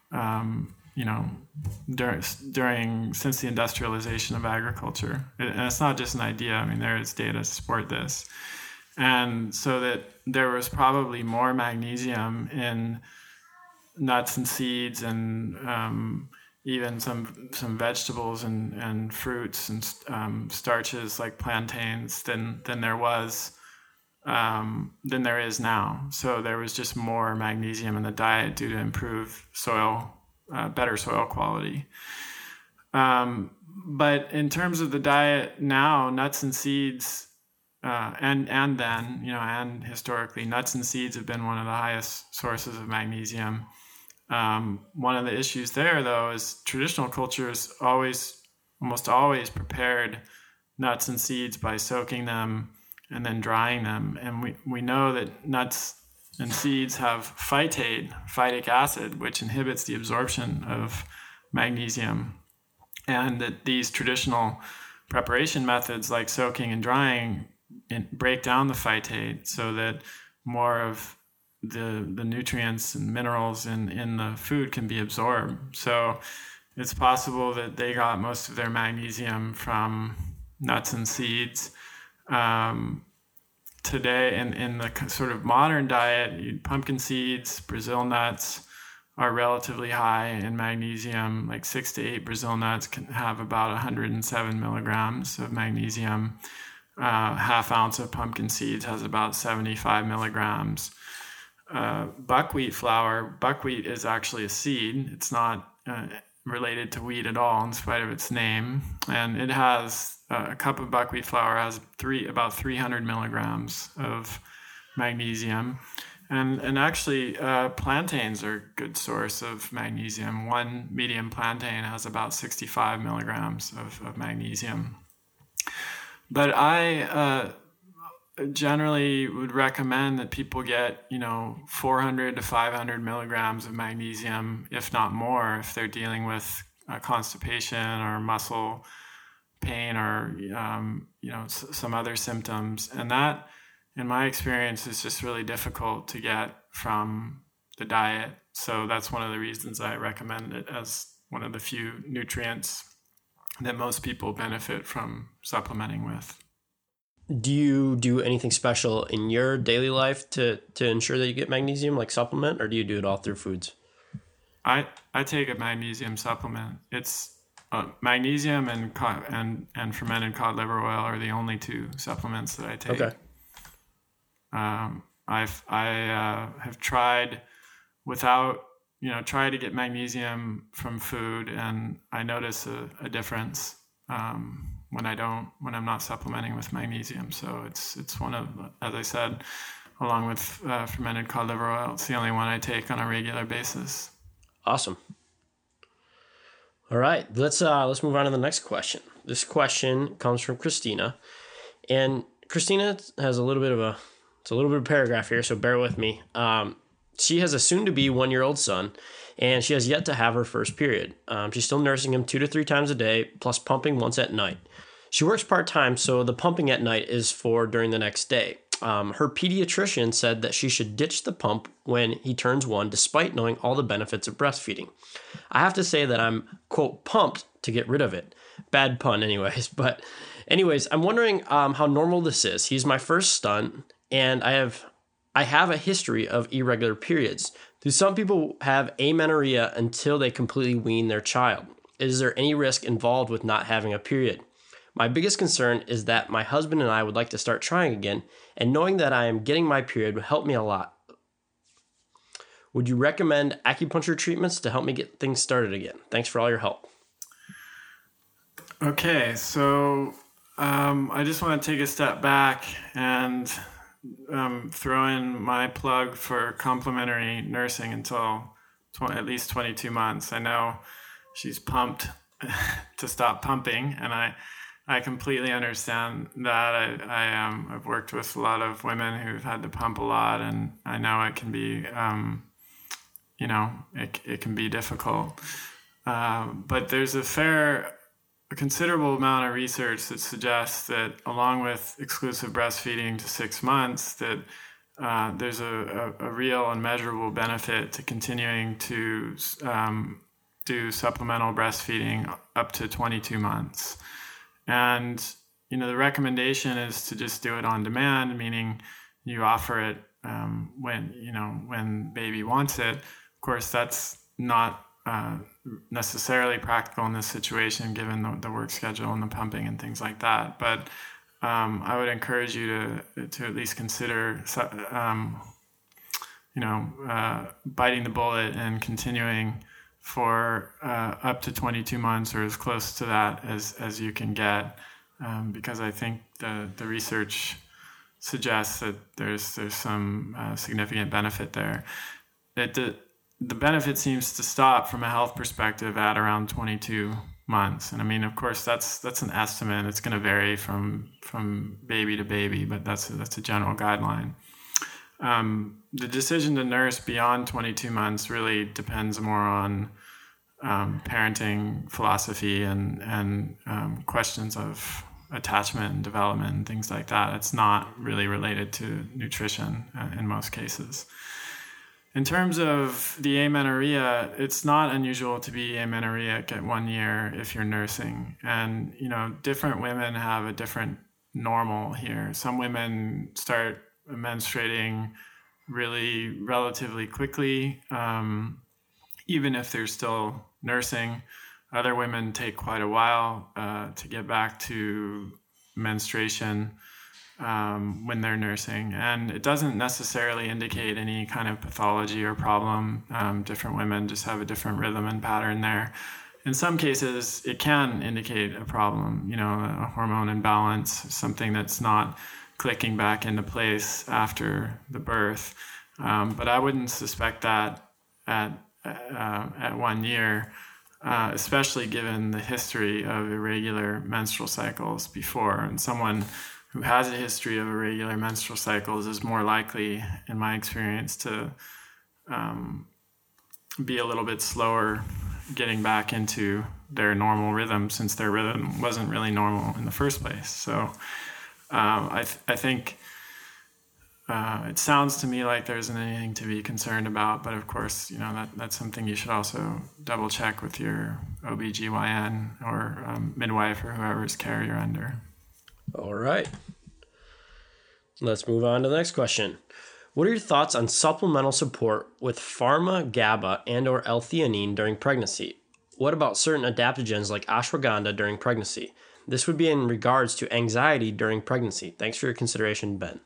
since the industrialization of agriculture. And it's not just an idea. I mean, there is data to support this. And so that there was probably more magnesium in nuts and seeds and even some vegetables and fruits and starches like plantains than there is now. So there was just more magnesium in the diet due to improved better soil quality. But in terms of the diet now, nuts and seeds, and historically, nuts and seeds have been one of the highest sources of magnesium. One of the issues there, though, is traditional cultures almost always prepared nuts and seeds by soaking them and then drying them. And we know that nuts and seeds have phytic acid, which inhibits the absorption of magnesium. And that these traditional preparation methods like soaking and drying break down the phytate so that more of the nutrients and minerals in the food can be absorbed. So it's possible that they got most of their magnesium from nuts and seeds. Today, in the sort of modern diet, pumpkin seeds, Brazil nuts are relatively high in magnesium. Like 6 to 8 Brazil nuts can have about 107 milligrams of magnesium. Half ounce of pumpkin seeds has about 75 milligrams. Buckwheat flour. Buckwheat is actually a seed. It's not related to wheat at all, in spite of its name. And it has a cup of buckwheat flour has about 300 milligrams of magnesium. And actually, plantains are a good source of magnesium. One medium plantain has about 65 milligrams of magnesium. But I generally would recommend that people get, 400 to 500 milligrams of magnesium, if not more, if they're dealing with constipation or muscle pain or, some other symptoms. And that, in my experience, is just really difficult to get from the diet. So that's one of the reasons I recommend it as one of the few nutrients that most people benefit from supplementing with. Do you do anything special in your daily life to ensure that you get magnesium, like supplement, or do you do it all through foods? I take a magnesium supplement. It's magnesium and fermented cod liver oil are the only two supplements that I take. Okay. I have tried try to get magnesium from food, and I notice a difference when I'm not supplementing with magnesium. So it's one of, as I said, along with fermented cod liver oil, it's the only one I take on a regular basis. Awesome. All right, let's move on to the next question. This question comes from Christina, and Christina has a little bit of a paragraph here, so bear with me. She has a soon-to-be 1-year-old son, and she has yet to have her first period. She's still nursing him 2 to 3 times a day, plus pumping once at night. She works part-time, so the pumping at night is for during the next day. Her pediatrician said that she should ditch the pump when he turns 1, despite knowing all the benefits of breastfeeding. I have to say that I'm, quote, pumped to get rid of it. Bad pun anyways. But anyways, I'm wondering how normal this is. He's my first son, and I have a history of irregular periods. Do some people have amenorrhea until they completely wean their child? Is there any risk involved with not having a period? My biggest concern is that my husband and I would like to start trying again, and knowing that I am getting my period would help me a lot. Would you recommend acupuncture treatments to help me get things started again? Thanks for all your help. Okay, so I just want to take a step back and throw in my plug for complementary nursing until at least 22 months. I know she's pumped to stop pumping, and I completely understand that. I've worked with a lot of women who've had to pump a lot, and I know it can be, it can be difficult. But there's a considerable amount of research that suggests that along with exclusive breastfeeding to 6 months, that there's a real and measurable benefit to continuing to do supplemental breastfeeding up to 22 months. And, the recommendation is to just do it on demand, meaning you offer it when baby wants it. Of course, that's not necessarily practical in this situation, given the work schedule and the pumping and things like that. But I would encourage you to at least consider, biting the bullet and continuing for up to 22 months or as close to that as you can get, because I think the research suggests that there's some significant benefit there. The benefit seems to stop from a health perspective at around 22 months. And I mean, of course, that's an estimate. It's going to vary from baby to baby, but that's a general guideline. The decision to nurse beyond 22 months really depends more on parenting philosophy and questions of attachment and development and things like that. It's not really related to nutrition in most cases. In terms of the amenorrhea, it's not unusual to be amenorrheic at 1 year if you're nursing. And, different women have a different normal here. Some women start menstruating really relatively quickly, even if they're still nursing. Other women take quite a while to get back to menstruation when they're nursing. And it doesn't necessarily indicate any kind of pathology or problem. Different women just have a different rhythm and pattern there. In some cases, it can indicate a problem, a hormone imbalance, something that's not clicking back into place after the birth. But I wouldn't suspect that at 1 year, especially given the history of irregular menstrual cycles before. And someone who has a history of irregular menstrual cycles is more likely, in my experience, to be a little bit slower getting back into their normal rhythm, since their rhythm wasn't really normal in the first place. So I think it sounds to me like there isn't anything to be concerned about, but of course, that's something you should also double check with your OBGYN or midwife or whoever's care you're under. All right. Let's move on to the next question. What are your thoughts on supplemental support with pharma-GABA and or L-theanine during pregnancy? What about certain adaptogens like ashwagandha during pregnancy? This would be in regards to anxiety during pregnancy. Thanks for your consideration, Ben.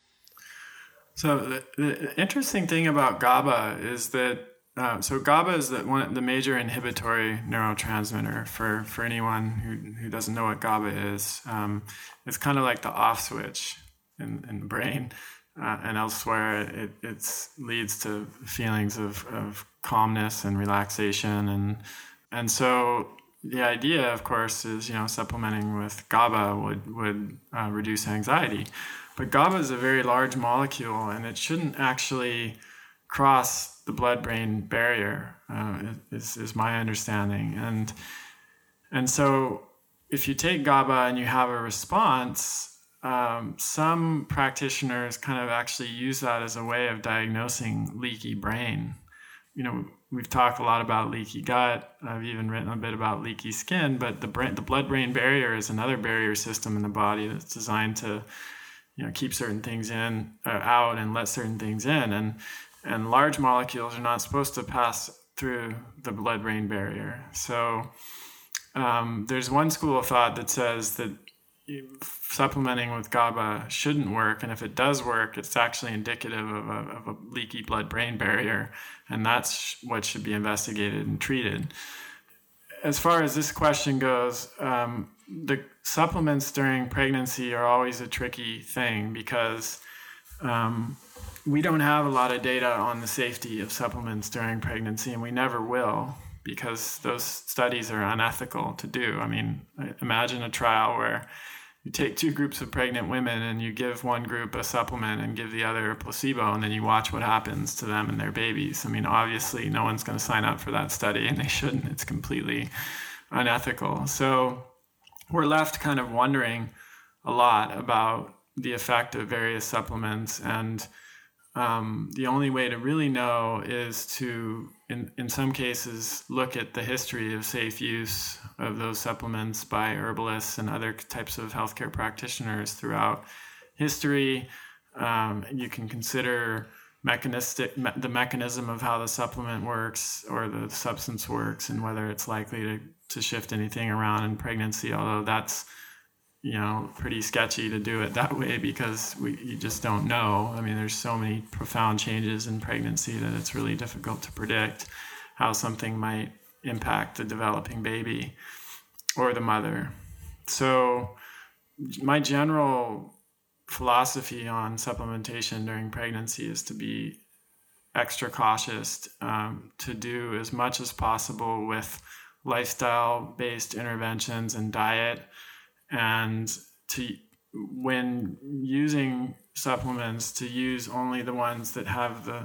So the interesting thing about GABA is that GABA is the major inhibitory neurotransmitter for anyone who doesn't know what GABA is. It's kind of like the off switch in the brain, and elsewhere it leads to feelings of calmness and relaxation, and so the idea, of course, is supplementing with GABA would reduce anxiety. But GABA is a very large molecule, and it shouldn't actually cross the blood-brain barrier, is my understanding. And so if you take GABA and you have a response, some practitioners kind of actually use that as a way of diagnosing leaky brain. We've talked a lot about leaky gut. I've even written a bit about leaky skin, but the blood-brain barrier is another barrier system in the body that's designed to keep certain things out and let certain things in. And large molecules are not supposed to pass through the blood-brain barrier. So there's one school of thought that says that supplementing with GABA shouldn't work. And if it does work, it's actually indicative of a leaky blood-brain barrier. And that's what should be investigated and treated. As far as this question goes, the supplements during pregnancy are always a tricky thing because we don't have a lot of data on the safety of supplements during pregnancy, and we never will. because those studies are unethical to do. I mean, imagine a trial where you take two groups of pregnant women and you give one group a supplement and give the other a placebo, and then you watch what happens to them and their babies. I mean, obviously no one's going to sign up for that study, and they shouldn't. It's completely unethical. So we're left kind of wondering a lot about the effect of various supplements, and the only way to really know is to, in some cases, look at the history of safe use of those supplements by herbalists and other types of healthcare practitioners throughout history. You can consider the mechanism of how the supplement works or the substance works, and whether it's likely to shift anything around in pregnancy, although that's pretty sketchy to do it that way because you just don't know. I mean, there's so many profound changes in pregnancy that it's really difficult to predict how something might impact the developing baby or the mother. So my general philosophy on supplementation during pregnancy is to be extra cautious, to do as much as possible with lifestyle-based interventions and diet, and when using supplements, to use only the ones that have the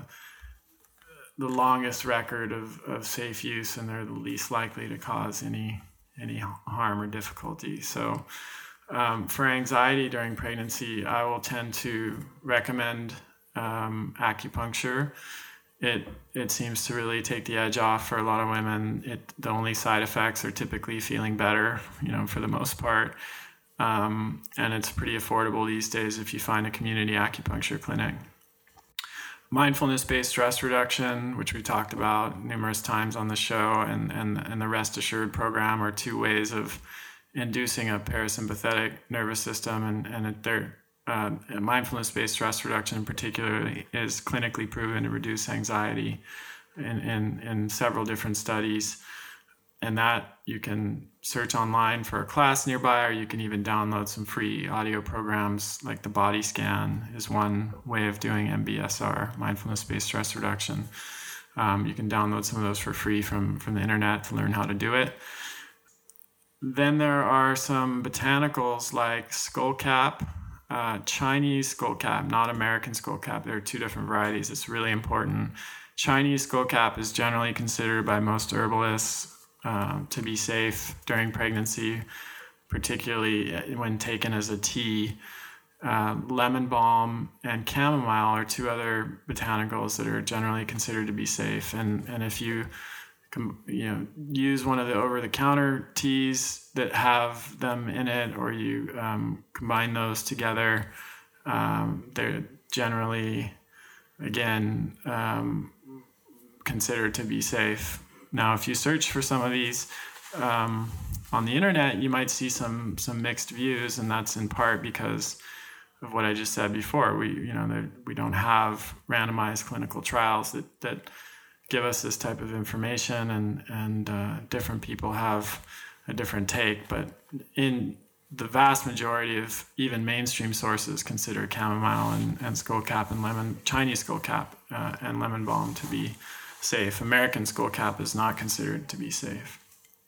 longest record of safe use, and they're the least likely to cause any harm or difficulty. So for anxiety during pregnancy, I will tend to recommend acupuncture. It seems to really take the edge off for a lot of women. The only side effects are typically feeling better, for the most part. And it's pretty affordable these days if you find a community acupuncture clinic. Mindfulness-based stress reduction, which we talked about numerous times on the show, and the Rest Assured program are two ways of inducing a parasympathetic nervous system, and they're mindfulness-based stress reduction particularly is clinically proven to reduce anxiety in several different studies. And that you can search online for a class nearby, or you can even download some free audio programs like the Body Scan is one way of doing MBSR, mindfulness-based stress reduction. You can download some of those for free from the internet to learn how to do it. Then there are some botanicals like skullcap, Chinese skullcap, not American skullcap. There are two different varieties. It's really important. Chinese skullcap is generally considered by most herbalists to be safe during pregnancy, particularly when taken as a tea. Lemon balm and chamomile are two other botanicals that are generally considered to be safe. And if you use one of the over-the-counter teas that have them in it, or you combine those together, they're generally, again, considered to be safe. Now, if you search for some of these on the internet, you might see some mixed views, and that's in part because of what I just said before. We don't have randomized clinical trials that give us this type of information, and different people have a different take. But in the vast majority of even mainstream sources, consider chamomile and skullcap and Chinese skullcap and lemon balm to be safe. American skullcap is not considered to be safe.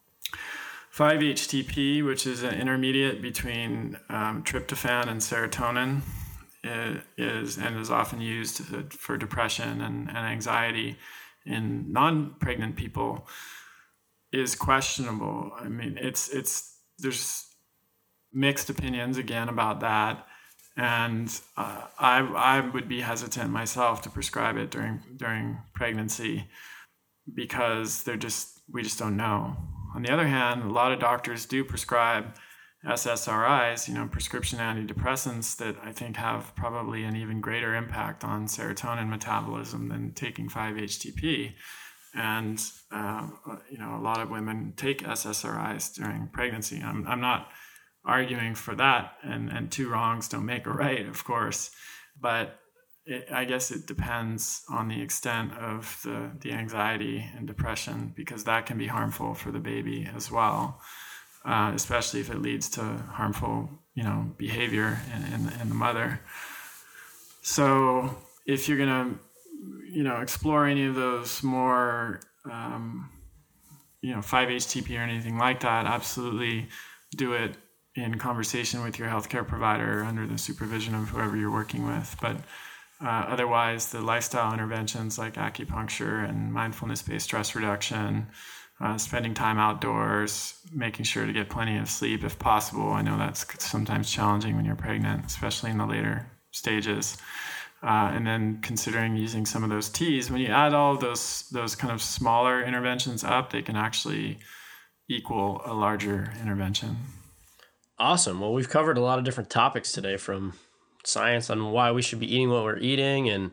5-HTP, which is an intermediate between tryptophan and serotonin, is often used for depression and anxiety in non-pregnant people, is questionable. I mean, there's mixed opinions again about that, and I would be hesitant myself to prescribe it during pregnancy because we just don't know. On the other hand, a lot of doctors do prescribe SSRIs, prescription antidepressants, that I think have probably an even greater impact on serotonin metabolism than taking 5-HTP. And, a lot of women take SSRIs during pregnancy. I'm not arguing for that, and two wrongs don't make a right, of course. But I guess it depends on the extent of the anxiety and depression, because that can be harmful for the baby as well, especially if it leads to harmful, behavior in the mother. So if you're going to, explore any of those more 5-HTP or anything like that, absolutely do it in conversation with your healthcare provider under the supervision of whoever you're working with. But otherwise, the lifestyle interventions like acupuncture and mindfulness-based stress reduction, spending time outdoors, making sure to get plenty of sleep if possible. I know that's sometimes challenging when you're pregnant, especially in the later stages. And then considering using some of those teas, when you add all of those kind of smaller interventions up, they can actually equal a larger intervention. Awesome. Well, we've covered a lot of different topics today, from science on why we should be eating what we're eating, and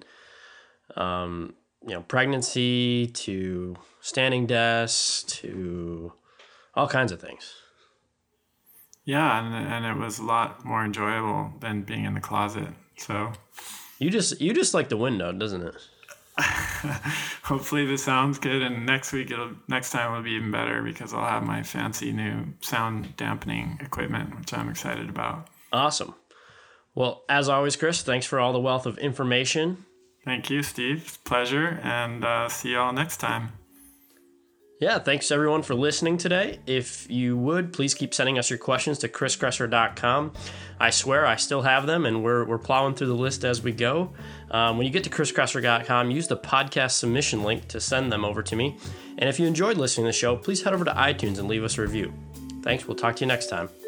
pregnancy to standing desks to all kinds of things. Yeah, and it was a lot more enjoyable than being in the closet. So you just like the window, doesn't it? Hopefully this sounds good, and next time it'll be even better because I'll have my fancy new sound dampening equipment, which I'm excited about. Awesome. Well, as always, Chris, thanks for all the wealth of information. Thank you, Steve. It's a pleasure, and see you all next time. Yeah, thanks everyone for listening today. If you would, please keep sending us your questions to chriskresser.com. I swear I still have them, and we're plowing through the list as we go. When you get to chriskresser.com, use the podcast submission link to send them over to me. And if you enjoyed listening to the show, please head over to iTunes and leave us a review. Thanks. We'll talk to you next time.